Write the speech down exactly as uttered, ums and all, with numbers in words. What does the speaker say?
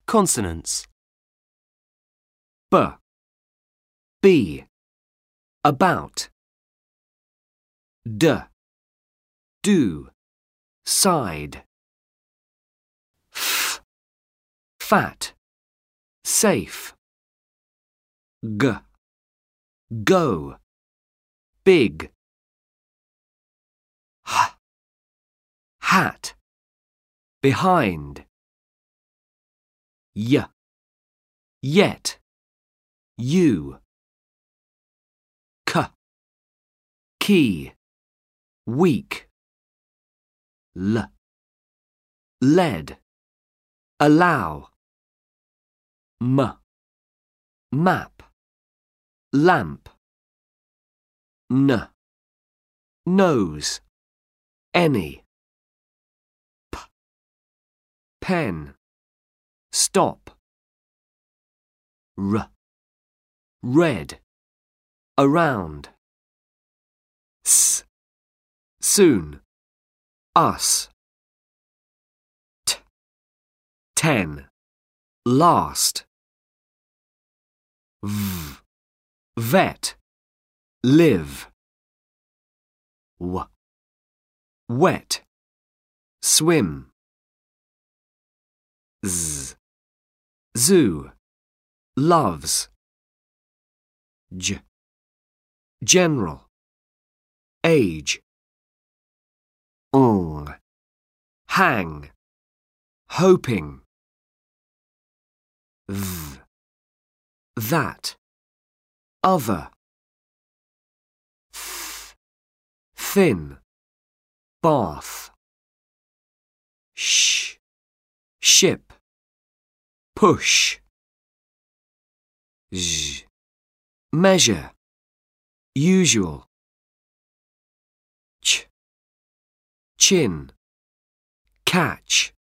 Consonants. B, be, about. D, do, side. F, fat, safe. G, go, big. H, hat, behind. Y, yet, you. K, key, weak. L, lead, allow. M, map, lamp. N, nose, any. P, pen, stop. R, red, around. S, soon, us. T, ten, last. V, vet, live. W, wet, swim. Z, zoo, loves. J, general, age. Ng, hang, hoping. Th, that, other. Th, thin, bath. Sh, ship, push. Z, measure, usual. Ch, chin, catch.